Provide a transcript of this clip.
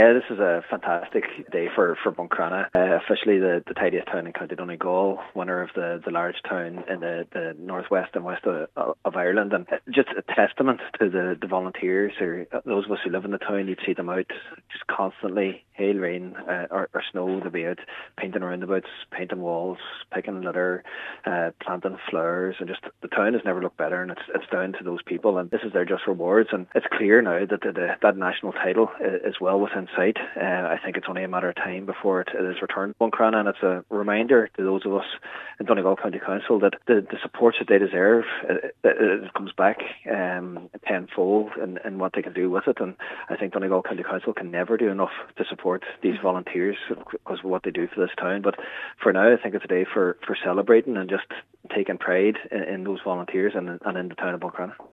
Yeah, this is a fantastic day for Buncrana. Officially the tidiest town in County Donegal, winner of the large town in the northwest and west of Ireland, and just a testament to the volunteers, or those of us who live in the town. You'd see them out just constantly, hail, rain or snow, they'll be out painting roundabouts, painting walls, picking litter, planting flowers, and just the town has never looked better, and it's down to those people, and this is their just rewards. And it's clear now that that national title is well within sight. I think it's only a matter of time before it is returned to Buncrana, and it's a reminder to those of us in Donegal County Council that the support that they deserve, it comes back tenfold in what they can do with it. And I think Donegal County Council can never do enough to support these volunteers because of what they do for this town. But for now, I think it's a day for celebrating and just taking pride in those volunteers and in the town of Buncrana.